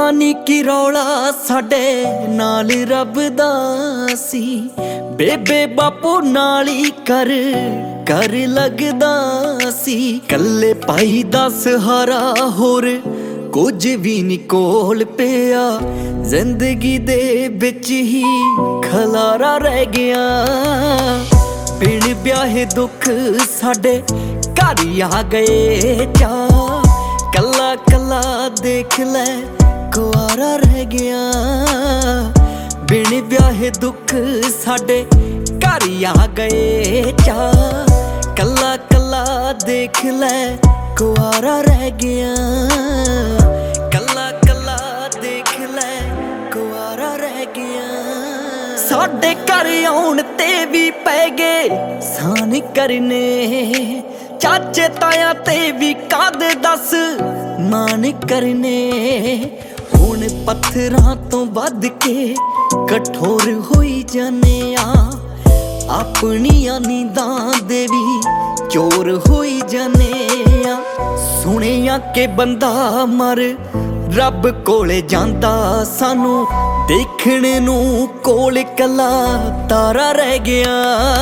ਪਤਾ ਨੀ ਕੀ ਰੌਲਾ ਸਾਡੇ ਨਾਲ ਰੱਬ ਦਾ ਸੀ। ਬੇਬੇ ਬਾਪੂ ਨਾਲ ਹੀ ਕਰ ਲੱਗਦਾ ਸੀ। ਕੱਲੇ ਭਾਈ ਦਾ ਸਹਾਰਾ ਹੋਰ ਕੁਝ ਵੀ ਨੀ ਕੋਲ ਪਿਆ। ਜ਼ਿੰਦਗੀ ਦੇ ਵਿੱਚ ਹੀ ਖਲਾਰਾ ਰਹਿ ਗਿਆ। ਬਿਨ ਵਿਆਹੇ ਦੁੱਖ ਸਾਡੇ ਘਰ ਆ ਗਏ ਚਾ। ਕੱਲਾ ਕੱਲਾ ਦੇਖ ਲੈ ਕੁਆਰਾ ਰਹਿ ਗਿਆ। ਬਿਨ ਵਿਆਹੇ ਦੁੱਖ ਸਾਡੇ ਘਰ ਆ ਗਏ ਚਾ। ਕੱਲਾ ਕੱਲਾ ਦੇਖ ਲੈ ਕੁਆਰਾ ਰਹਿ ਗਿਆ। ਕੱਲਾ ਕੱਲਾ ਦੇਖ ਲੈ ਕੁਆਰਾ ਰਹਿ ਗਿਆ। ਸਾਡੇ ਘਰ ਆਉਣ ਤੇ ਵੀ ਪੈ ਗਏ ਸਾਨ ਕਰਨੇ। ਚਾਚੇ ਤਾਇਆ ਤੇ ਵੀ ਕਾਹਦੇ ਦੱਸ ਮਾਨ ਕਰਨੇ। ਹੁਣ ਪੱਥਰਾਂ ਤੋਂ ਵੱਧ ਕੇ ਕਠੋਰ ਹੋਈ ਜਾਨੇ ਆ। ਆਪਣੀਆਂ ਨੀਂਦਾਂ ਦੇ ਵੀ ਚੋਰ ਹੋਈ ਜਾਨੇ ਆ। ਸੁਣਿਆ ਕਿ ਬੰਦਾ ਮਰ ਰੱਬ ਕੋਲੇ ਜਾਂਦਾ। ਸਾਨੂੰ ਦੇਖਣ ਨੂੰ ਕੋਲ ਕੱਲਾ ਤਾਰਾ ਰਹਿ ਗਿਆ।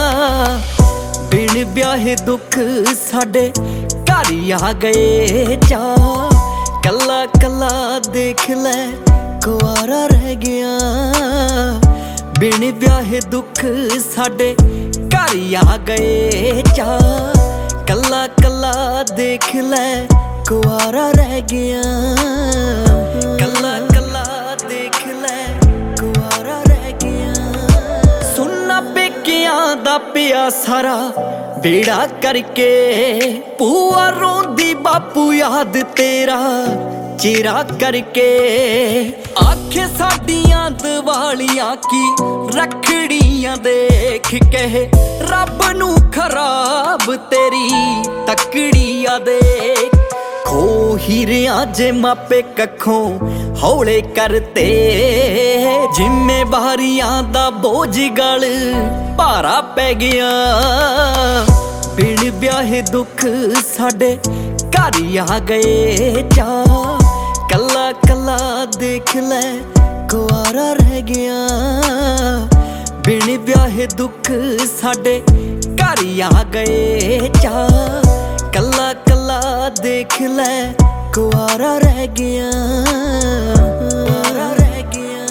ਬਿਨ ਵਿਆਹੇ ਦੁੱਖ ਸਾਡੇ ਘਰ ਆ ਗਏ ਚਾ। ਕੱਲਾ ਕੱਲਾ ਦੇਖ ਲੈ ਕੁਆਰਾ ਰਹਿ ਗਿਆ। ਬਿਨ ਵਿਆਹੇ ਦੁੱਖ ਸਾਡੇ ਘਰ ਆ ਗਏ ਚਾ। ਕੱਲਾ ਕੱਲਾ ਦੇਖ ਲੈ ਕੁਆਰਾ ਰਹਿ ਗਿਆ। ਕੱਲਾ ਕੱਲਾ ਦੇਖ ਲੈ ਕੁਆਰਾ ਰਹਿ ਗਿਆ। ਸੁਣਨਾ ਪੇਕਿਆਂ ਦਾ ਪਿਆ ਸਾਰਾ ਬੇੜਾ ਕਰਕੇ। ਭੂਆ ਰੋਂਦੀ ਬਾਪੂ ਯਾਦ ਤੇਰਾ ਚਿਹਰਾ ਕਰਕੇ। ਆਖੇ ਸਾਡੀਆਂ ਦੀਵਾਲੀਆਂ ਕੀ ਰੱਖੜੀਆਂ ਦੇਖ ਕੇ। ਰੱਬ ਨੂੰ ਖਰਾਬ ਤੇਰੀ ਤਕੜੀਆਂ ਦੇਖ। ਖੋ ਹੀਰਿਆਂ ਜੇ ਮਾਪੇ ਕੱਖੋਂ ਹੌਲੇ ਕਰਤੇ। ਜ਼ਿੰਮੇਵਾਰੀਆਂ ਦਾ ਬੋਝ ਗਲ ਭਾਰਾ ਪੈ ਗਿਆ। ਬਿਨ ਵਿਆਹੇ ਦੁੱਖ ਸਾਡੇ ਘਰ ਆ ਗਏ ਚਾ। ਕੱਲਾ ਕੱਲਾ ਦੇਖ ਲੈ ਕੁਆਰਾ ਰਹਿ ਗਿਆ। ਬਿਨ ਵਿਆਹੇ ਦੁੱਖ ਸਾਡੇ ਘਰ ਆ ਗਏ ਚਾ। ਕੱਲਾ ਕੱਲਾ ਦੇਖ ਲੈ ਕੁਆਰਾ ਰਹਿ ਗਿਆ। ਕੁਆਰਾ ਰਹਿ ਗਿਆ।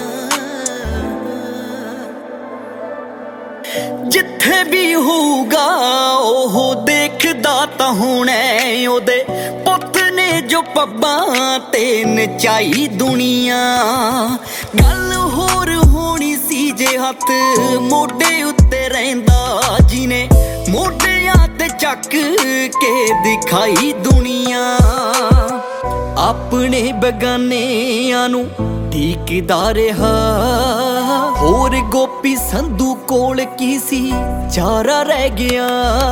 ਜਿੱਥੇ ਵੀ ਹੋਊਗਾ ਉਹ ਦੇਖਦਾ ਤਾਂ ਹੋਣੇ ਉਹਦੇ ਪੁੱਤ ਨੇ ਜੋ ਪੱਬਾਂ ਤੇ ਨਚਾਈ ਦੁਨੀਆ। ਗੱਲ ਹੋਰ ਹੋਣੀ ਸੀ ਜੇ ਹੱਥ ਮੋਢੇ ਉੱਤੇ ਰਹਿੰਦਾ। ਜਿਹਨੇ ਮੋਢਿਆਂ ਤੇ ਚੱਕ ਕੇ ਦਿਖਾਈ ਦੁਨੀਆ। ਆਪਣੇ ਬਗਾਨਿਆਂ ਨੂੰ ਠੀਕਦਾ ਰਿਹਾ। ਹੋਰ ਗੋਪੀ ਸੰਧੂ ਕੋਲ ਕੀ ਸੀ ਚਾਰਾ ਰਹਿ ਗਿਆ।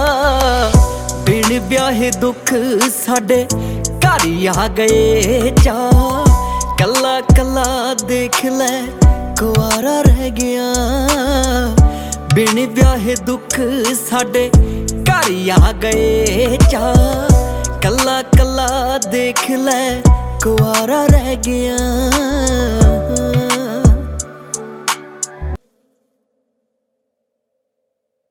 ਬਿਨ ਵਿਆਹੇ ਦੁੱਖ ਸਾਡੇ ਘਰ ਆ ਗਏ ਚਾ। ਕੱਲਾ ਕੱਲਾ ਦੇਖ ਲੈ ਕੁਆਰਾ ਰਹਿ ਗਿਆ। ਬਿਨ ਵਿਆਹੇ ਦੁੱਖ ਸਾਡੇ ਘਰ ਆ ਗਏ ਚਾ। ਕੱਲਾ ਕੱਲਾ ਦੇਖ ਲੈ ਕੁਆਰਾ ਰਹਿ ਗਿਆ।